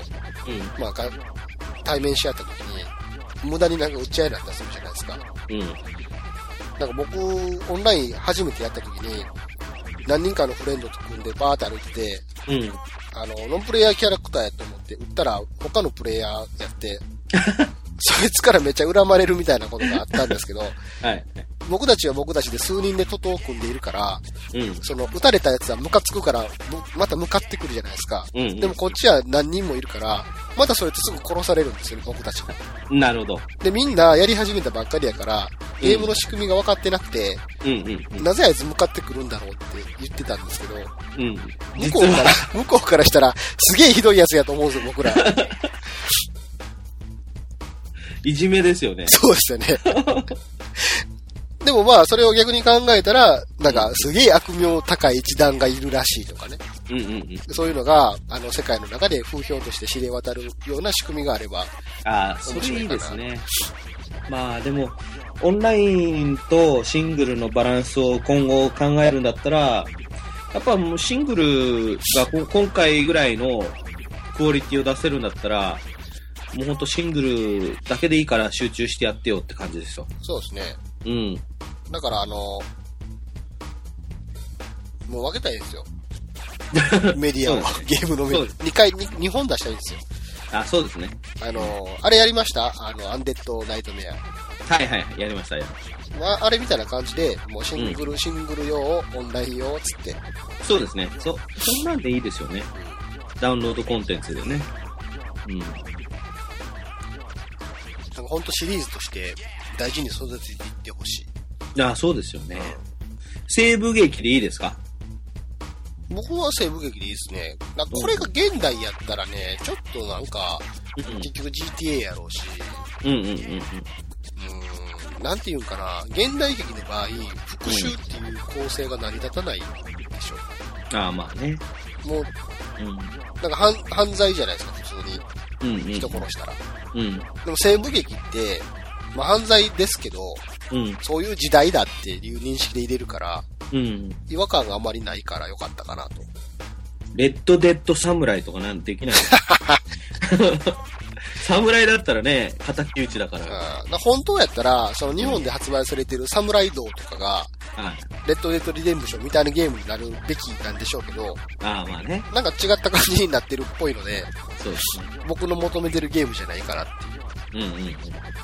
まあ対面し合った時に、無駄になんか打ち合いになったりするじゃないですか。うん。なんか僕、オンライン初めてやった時に、何人かのフレンドと組んでバーって歩いてて、うん。あの、ノンプレイヤーキャラクターやと思って撃ったら、他のプレイヤーやって、そいつからめっちゃ恨まれるみたいなことがあったんですけど、はい。 僕たちは僕たちで数人で徒党を組んでいるから、 うん、 その撃たれたやつはムカつくからまた向かってくるじゃないですか、 うんうん、 でもこっちは何人もいるからまたそれってすぐ殺されるんですよね、僕たちが。 なるほど。 でみんなやり始めたばっかりやからゲームの仕組みが分かってなくて、 うんうんうん、 なぜあいつ向かってくるんだろうって言ってたんですけど、 うん、 向こうから向こうからしたらすげえひどいやつやと思うんですよ、僕ら。 いじめですよね。 そうですよね。でもまあ、それを逆に考えたら、なんか、すげえ悪名高い一団がいるらしいとかね。 うんうんうん、 そういうのが、あの、世界の中で風評として知れ渡るような仕組みがあれば。 ああ、それいいですね。まあ、でも、オンラインとシングルのバランスを今後考えるんだったら、やっぱもうシングルが今回ぐらいのクオリティを出せるんだったら、もうほんとシングルだけでいいから集中してやってよって感じですよ。 そうですね。 うん。 だからあの、もう分けたいですよ。メディアを、ゲームのメディア。にかい、にほん出したいんですよ。 あ、そうですね。 あの、あれやりましたあの、アンデッドナイトメア。 はいはい、やりました、やりました。 まあ、あれみたいな感じで、もうシングル、うん、シングル用、オンライン用、つって。 そうですね。そ、そんなんでいいですよね。ダウンロードコンテンツでね。うん。なんかほんとシリーズとして大事に育てていってほしい。ああ、そうですよね。西部劇でいいですか？ 僕は西部劇でいいですね。なんかこれが現代やったらね、ちょっとなんか、うん、結局 ジーティーエー やろうし。 うんうんうんうん。うーん、なんていうんかな、現代劇の場合、復讐っていう構成が成り立たないでしょ。 うん、ああ、まあね。 もう、うん、なんか犯、犯罪じゃないですか、普通に。うんうん、人殺したら。うん。でも西部劇って、まあ犯罪ですけど、うん、そういう時代だっていう認識で入れるから、うん、違和感があまりないからよかったかなと。 レッドデッドサムライとかなんてできないサムライだったらね、敵討ちだから。 うん、だ本当やったら、その日本で発売されてるサムライ道とかが、うん、レッドデッドリデンプションみたいなゲームになるべきなんでしょうけど、 ああまあね。 なんか違った感じになってるっぽいので、 そうですね。 僕の求めてるゲームじゃないかなっていう。うんうんうん。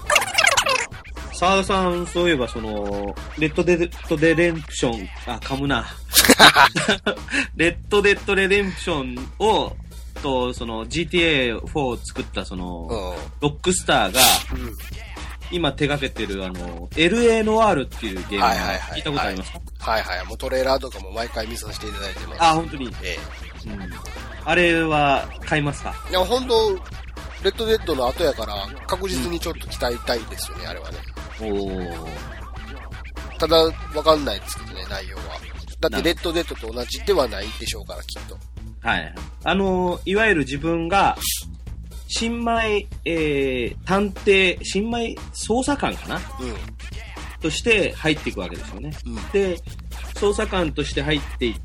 沢田さん、そういえばその、レッドデッドレデンプション、あ、噛むな。レッドデッドレデンプションを、と、その ジーティーエーフォー を作ったその、ロックスターが、うん、今手掛けてるあの、エルエー ノワールっていうゲームを聞いたことありますか？ はいはいはい。もうトレーラーとかも毎回見させていただいてます。 あ、本当に。ええ。うん。あれは買いますか？ いや、本当レッドデッドの後やから確実にちょっと期待たいですよね、うん、あれはね。おー。ただ、わかんないですけどね、内容は。だってレッドデッドと同じではないでしょうから、きっと。 はい。あの、いわゆる自分が、新米、えー、探偵、新米捜査官かな、うん、として入っていくわけですよね。うん、で、捜査官として入っていって、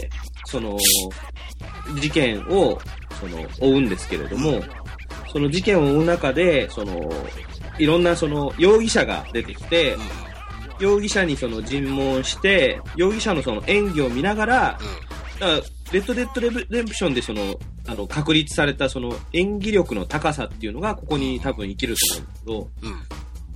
その、事件を、その、追うんですけれども、うん、その事件を追う中で、その、いろんなその、容疑者が出てきて、うん、容疑者にその尋問して、容疑者のその演技を見ながら、うん、だからレッドデッドレデンプションでその、あの、確立されたその演技力の高さっていうのがここに多分生きると思うんですけど、うん、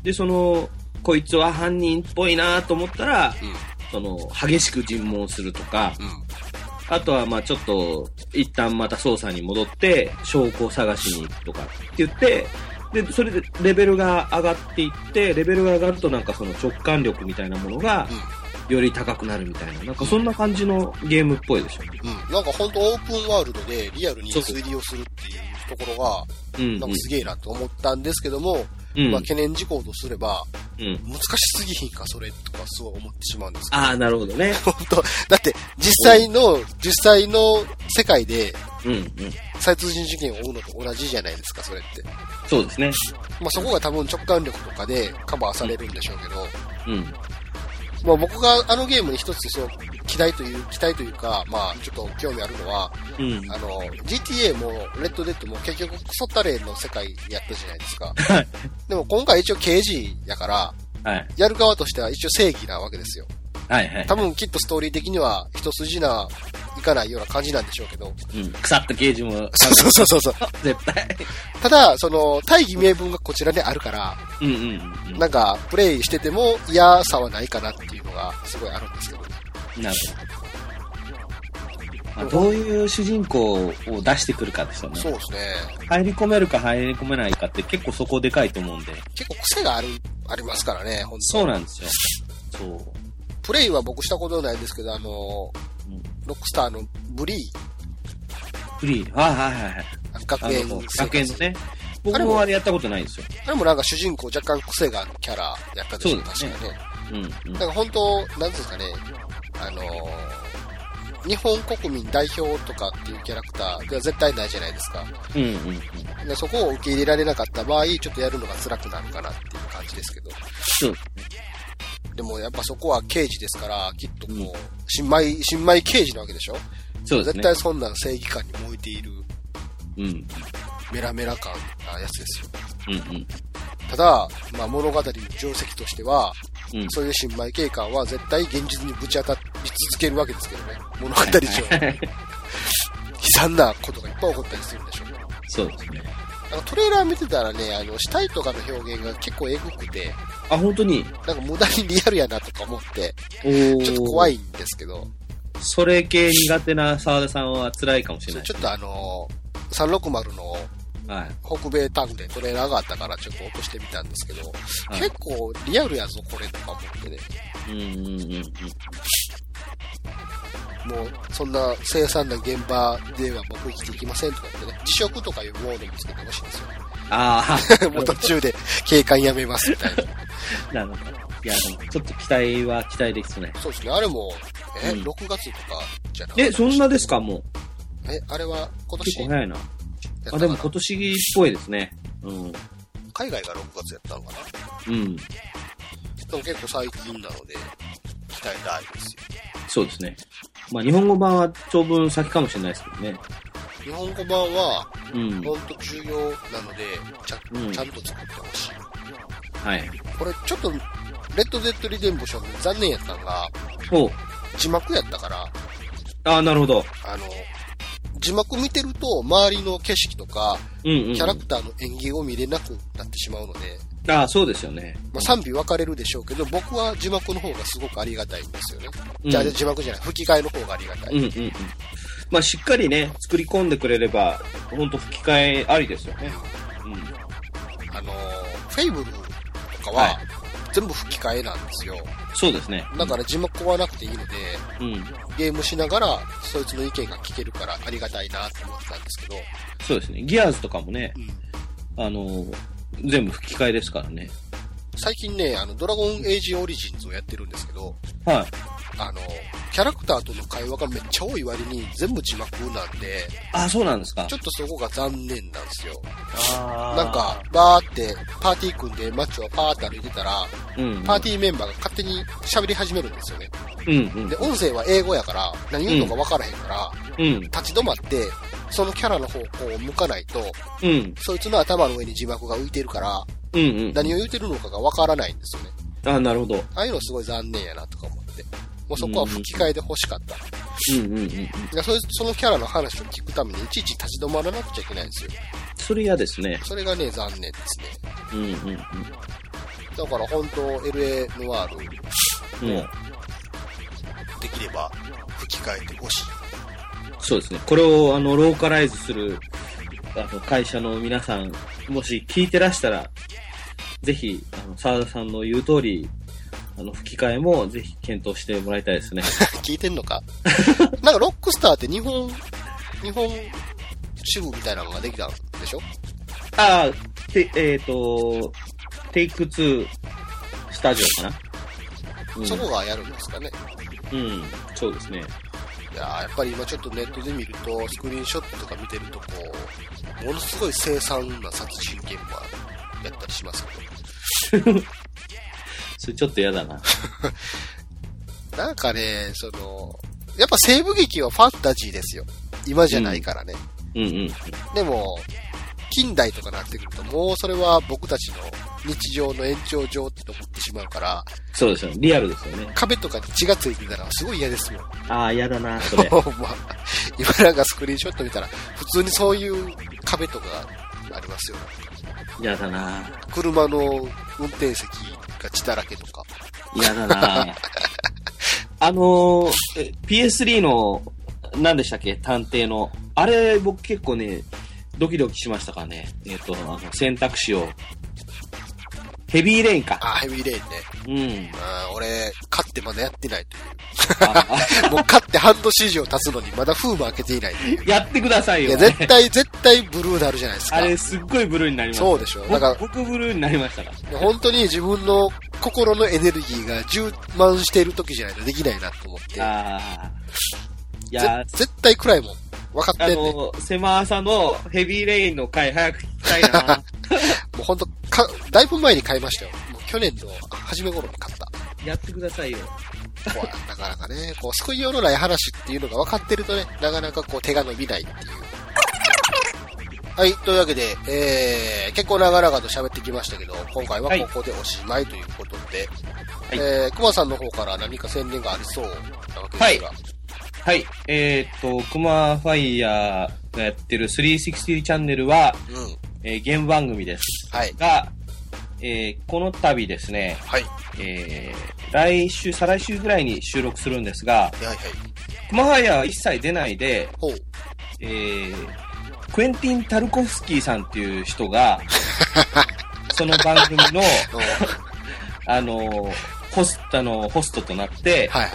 で、その、こいつは犯人っぽいなと思ったら、うん、その、激しく尋問するとか、うん、あとはまあちょっと、一旦また捜査に戻って、証拠を探しに行くとかって言って、で、それでレベルが上がっていって、レベルが上がるとなんかその直感力みたいなものが、より高くなるみたいな、なんかそんな感じのゲームっぽいでしょ。 うん。なんかほんとオープンワールドでリアルに推理をするっていうところが、なんかすげえなと思ったんですけども、うん、まあ懸念事項とすれば、うん、難しすぎひんか、それとかすごい思ってしまうんですけど。 ああ、なるほどね。 ほんと、だって実際の、実際の世界で、うんうん、殺人事件を追うのと同じじゃないですか、それって。 そうですね。 まあそこが多分直感力とかでカバーされるんでしょうけど、うん。まあ僕があのゲームに一つそう期待という期待というか、まあちょっと興味あるのは、うん、あの ジーティーエー もレッドデッドも結局クソったれの世界やったじゃないですか。でも今回一応刑事やから、はい、やる側としては一応正義なわけですよ。はいはい。多分きっとストーリー的には一筋ないかないような感じなんでしょうけど。 うん。腐ったゲージも。 そうそうそうそう。 絶対。 ただ、その、大義名分がこちらにあるから、 うんうんうん。 なんか、プレイしてても嫌さはないかなっていうのがすごいあるんですけどね。 なるほど。まあ、どういう主人公を出してくるかですよね。 そうですね。 入り込めるか入り込めないかって結構そこでかいと思うんで。 結構癖がある、ありますからね、本当そうなんですよ。そう。 プレイは僕したことないんですけど、あの、うん、ロックスターのブリー。 ブリー。はいはいはい。 学園学園のね。僕もあれやったことないんですよ。 あれもなんか主人公若干癖があるキャラやったんですよ、確かね。うん、うん。だから本当、なんですかね、あのー、日本国民代表とかっていうキャラクターでは絶対ないじゃないですか。うんうんうん。でそこを受け入れられなかった場合、ちょっとやるのが辛くなるかなっていう感じですけど。そう。でもやっぱそこは刑事ですから、きっとこう、うん、新米、新米刑事なわけでしょ？そうですね。絶対そんな正義感に燃えている。うん。メラメラ感なやつですよ。うんうん。ただ、まあ物語の定石としては、うん、そういう新米警官は絶対現実にぶち当たり続けるわけですけどね。物語上。悲惨なことがいっぱい起こったりするんでしょう。 そうですね。 なんかトレーラー見てたらね、あの、死体とかの表現が結構エグくて。 あ、本当に？ なんか無駄にリアルやなとか思って、ちょっと怖いんですけど。 それ系苦手な沢田さんは辛いかもしれない、ね。 ちょっとあのー、さんろくまるの、はい、北米タンでトレーラーがあったからちょっと落としてみたんですけど、はい、結構リアルやぞこれとか思ってね。うんうんうんうん。もうそんな凄惨な現場では僕生きていきませんとかってね、辞職とかいうモードにつけてほしいんですよ。ああ。もう途中で警官辞めますみたいな。なるほど。いや、でもちょっと期待は期待ですね。そうですね。あれも、え、うん、ろくがつとかじゃなくて。 え、そんなですか、もう。 え、あれは今年。 結構早いな。あ、でも今年っぽいですね。うん。 海外がろくがつやったのかな。うん。でも結構最近なので、期待大ですよ。 そうですね。まあ日本語版は長文先かもしれないですけどね。 日本語版は、うん。ほんと重要なので、ちゃ、うん、ちゃんと作ってほしい。はい。これちょっと、レッド・デッド・リデンプション残念やったのが、字幕やったから。 ああ、なるほど。 あの、字幕見てると、周りの景色とか、うんうんうん、キャラクターの演技を見れなくなってしまうので。 ああ、そうですよね。 まあ、賛否分かれるでしょうけど、僕は字幕の方がすごくありがたいんですよね。うん、じゃあ、字幕じゃない、吹き替えの方がありがたい。うんうんうん。 まあ、しっかりね、作り込んでくれれば、ほんと吹き替えありですよね。うん。 あのー、フェイブルとかは、はい、全部吹き替えなんですよ。 そうですね。 だから字幕はなくていいので、うん、ゲームしながらそいつの意見が聞けるからありがたいなと思ってたんですけど。 そうですね。ギアーズとかもね、うん、あの全部吹き替えですからね。 最近ね、あのドラゴンエイジオリジンズをやってるんですけど、はい。あのキャラクターとの会話がめっちゃ多い割に全部字幕なんで。 あ、そうなんですか。 ちょっとそこが残念なんですよ。あなんかバーってパーティー組んで街をパーって歩いてたら、うんうん、パーティーメンバーが勝手に喋り始めるんですよね。うんうん、で音声は英語やから何言うのか分からへんから、うん、立ち止まってそのキャラの方向を向かないと、うん、そいつの頭の上に字幕が浮いてるから、うんうん、何を言ってるのかが分からないんですよね。 あ、なるほど。 ああいうのすごい残念やなとか思って。もうそこは吹き替えで欲しかった。うんうんうんうん。それそのキャラの話を聞くためにいちいち立ち止まらなくちゃいけないんですよ。 それ嫌ですね。 それがね、残念ですね。うんうんうん。だから本当 エルエー ノワールも、うん、できれば吹き替えてほしい。 そうですね。これをあのローカライズするあの会社の皆さん、もし聞いてらしたら、ぜひあの澤田さんの言う通り。あの吹き替えもぜひ検討してもらいたいですね。 聞いてんのかなんかロックスターって日本、日本支部みたいなのができたんでしょ。 ああ、て、えっ、ー、と、テイクツースタジオかな、 うん、そこがやるんですかね。 うん、そうですね。 いややっぱり今ちょっとネットで見ると、スクリーンショットとか見てるとこう、ものすごい凄惨な殺人現場やったりしますけど。 それちょっと嫌だな。 なんかね、その、やっぱ西部劇はファンタジーですよ。今じゃないからね。うん、うんうん。でも、近代とかなってくると、もうそれは僕たちの日常の延長上って思ってしまうから。 そうですよ。リアルですよね。 壁とかに血がついてたらすごい嫌ですもん。 ああ、嫌だな、それ。 まあ、今なんかスクリーンショット見たら、普通にそういう壁とかありますよ。 嫌だな。 車の運転席が血だらけとか。 嫌だな。あのー、ピーエススリー の、何でしたっけ探偵の。あれ、僕結構ね、ドキドキしましたからね。えっと、あの、選択肢を。ヘビーレインか。 あ、ヘビーレインね。うん。 あ俺、勝ってまだやってないという。もう勝って半年以上経つのにまだ封も開けていないという。 やってくださいよ。 いや、絶対、絶対ブルーになるじゃないですか。 あれ、すっごいブルーになりました。 そうでしょ。だから僕ブルーになりましたから。 本当に自分の心のエネルギーが充満している時じゃないとできないなと思って。ああ。いや絶対暗いもん。分かってんねん。 あの、狭さのヘビーレインの回早く聞きたいな。 もう本当か、だいぶ前に買いましたよ。もう去年の初め頃に買った。 やってくださいよ。 こうなかなかね、こう、救いようのない話っていうのが分かってるとね、なかなかこう手が伸びないっていう。はい、というわけで、えー、結構長々と喋ってきましたけど、今回はここでおしまいということで、はい、えー、熊さんの方から何か宣伝がありそうなわけですが。はいはい。えー、っと、クマファイヤーがやってるスリーシックスティチャンネルは、うんえー、ゲーム番組です。はい。が、えー、この度ですね、はい。えー、来週、再来週ぐらいに収録するんですが、はいはい。クマファイヤーは一切出ないで、ほう。えー、クエンティン・タルコフスキーさんっていう人が、その番組の、あの、ホストの、ホストとなって、はいはい。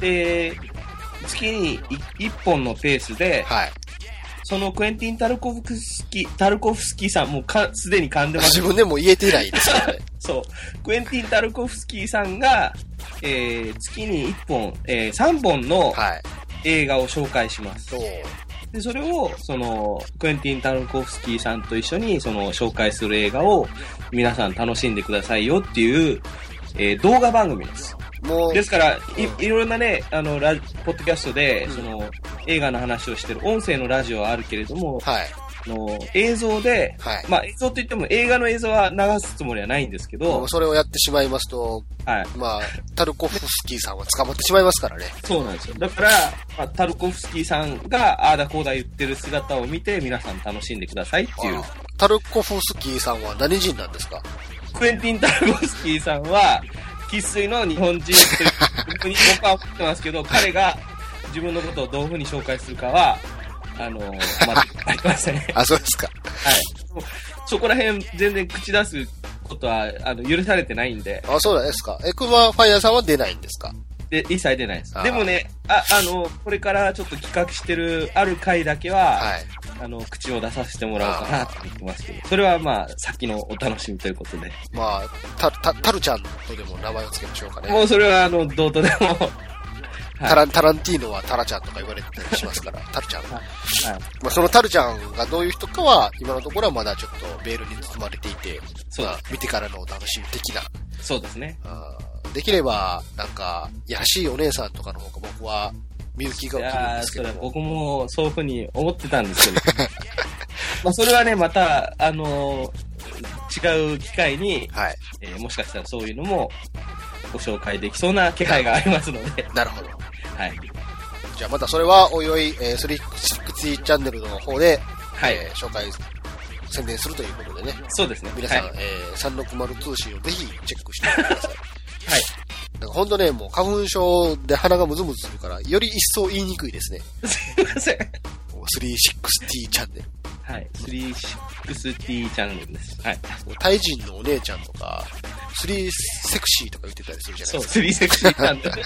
で、月にいっぽんのペースで、はい、そのクエンティン・タルコフスキー、タルコフスキーさんもかすでに噛んでます。 自分でも言えてないですよね。 そう。クエンティン・タルコフスキーさんが、えー、月にいっぽん、えー、さんぼんの映画を紹介します。はい、で、それを、その、クエンティン・タルコフスキーさんと一緒に、その、紹介する映画を皆さん楽しんでくださいよっていう、えー、動画番組です。もうですから、うん、い, いろんなね、あの、ラポッドキャストで、うん、その、映画の話をしてる音声のラジオはあるけれども、はい。の映像で、はい、まあ映像といっても映画の映像は流すつもりはないんですけど、 それをやってしまいますと、はい。まあ、タルコフスキーさんは捕まってしまいますからね。 そうなんですよ。だから、まあ、タルコフスキーさんがああだこうだ言ってる姿を見て、皆さん楽しんでくださいっていう。 タルコフスキーさんは何人なんですか？ クエンティン・タルコフスキーさんは、生粋の日本人というふうに僕は思ってますけど、彼が自分のことをどういうふうに紹介するかは、あのー、まだありません。 あ、そうですか。 はい。そこら辺全然口出すことは、あの、許されてないんで。 あ、そうなんですか。え、クマファイヤーさんは出ないんですか？ で、一切出ないです。でもね、あ、あの、これからちょっと企画してるある回だけは、はい。あの、口を出させてもらおうかなと思ってますけど、それはまあ、先のお楽しみということで。 まあ、た、た、タルちゃんとでも名前を付けましょうかね。 もうそれはあの、どうとでも。 タラン、タランティーノはタラちゃんとか言われてたりしますから、タルちゃん。はい。はい、まあ、そのタルちゃんがどういう人かは、今のところはまだちょっとベールに包まれていて、そうまあ、見てからのお楽しみ的な。 そうですね。 あできれば、なんか、やらしいお姉さんとかの方が僕は見る気が起きるんですけど。いやー、それ僕もそういうふうに思ってたんですけど。まあ、それはね、また、あのー、違う機会に、はい。えー、もしかしたらそういうのも、ご紹介できそうな気配がありますので。 なるほど。 はい。 じゃあまたそれはおいおい、えー、スリーシックスティーチャンネルの方で、はい。えー、紹介、宣伝するということでね。 そうですね。 皆さん、はい、えー、さんろくまる通信をぜひチェックしてください。はい。なんかほんとね、もう花粉症で鼻がムズムズするから、より一層言いにくいですね。 すいません。 スリーシックスティーチャンネル。 はい。スリーシックスティーチャンネルです。はい。 タイ人のお姉ちゃんとか、スリーセクシーとか言ってたりするじゃないですか。 そう、スリーセクシーチャンネル。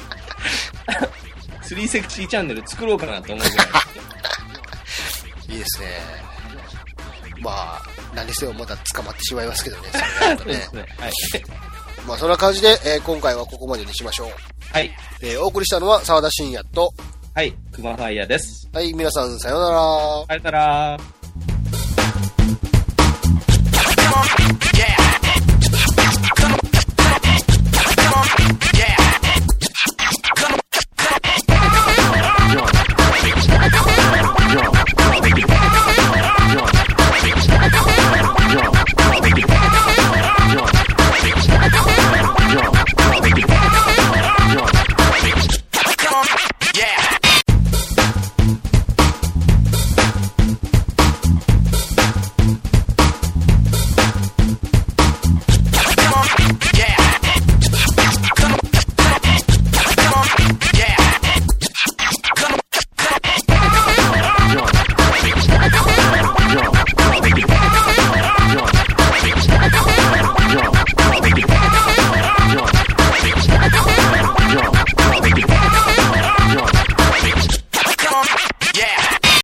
スリーセクシーチャンネル作ろうかなと思うぐらい。 いいですね。まあ、何せよまだ捕まってしまいますけどね、それやるとね。そうですね。はい。まあ、そんな感じで、えー、今回はここまでにしましょう。 はい。 えー、お送りしたのは沢田信也と、 はい、クマファイヤーです。 はい、皆さんさようなら。 さようなら。